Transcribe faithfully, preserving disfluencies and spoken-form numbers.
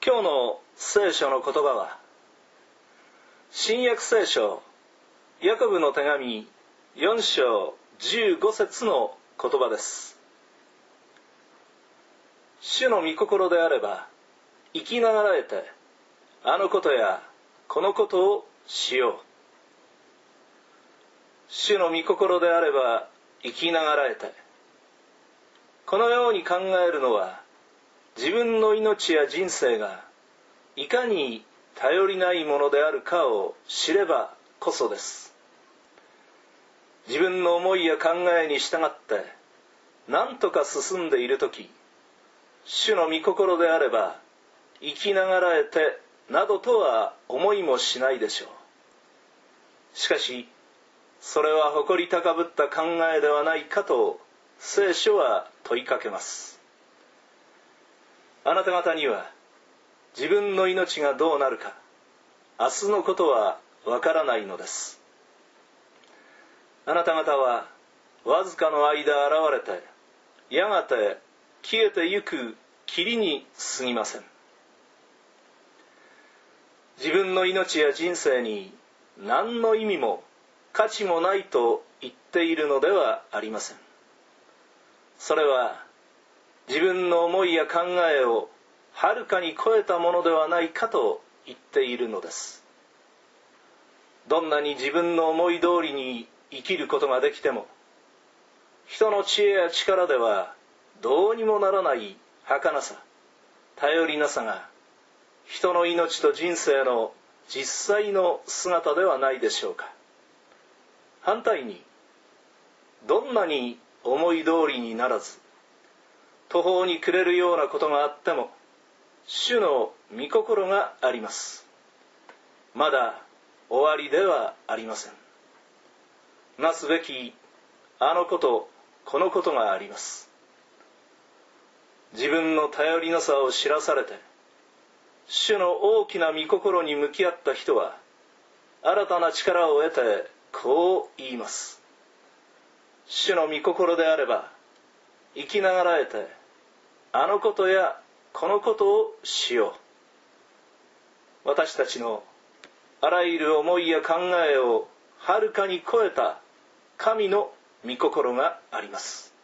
今日の聖書の言葉は、新約聖書ヤコブの手紙よん章じゅうご節の言葉です。主の御心であれば生きながらえて、あのことやこのことをしよう。主の御心であれば生きながらえて、このように考えるのは、自分の命や人生がいかに頼りないものであるかを知ればこそです。自分の思いや考えに従って何とか進んでいるとき、主の御心であれば生きながらえてなどとは思いもしないでしょう。しかしそれは誇り高ぶった考えではないかと聖書は問いかけます。あなた方には自分の命がどうなるか、明日のことはわからないのです。あなた方はわずかの間現れて、やがて消えてゆく霧に過ぎません。自分の命や人生に何の意味も価値もないと言っているのではありません。それは自分の思いや考えをはるかに超えたものではないかと言っているのです。どんなに自分の思い通りに生きることができても、人の知恵や力ではどうにもならない儚さ、頼りなさが人の命と人生の実際の姿ではないでしょうか。反対に、どんなに思い通りにならず、途方に暮れるようなことがあっても、主の御心があります。まだ終わりではありません。なすべきあのこと、このことがあります。自分の頼りなさを知らされて、主の大きな御心に向き合った人は、新たな力を得てこう言います。主の御心であれば、生きながらえて、あのことやこのことをしよう。私たちのあらゆる思いや考えをはるかに超えた神の御心があります。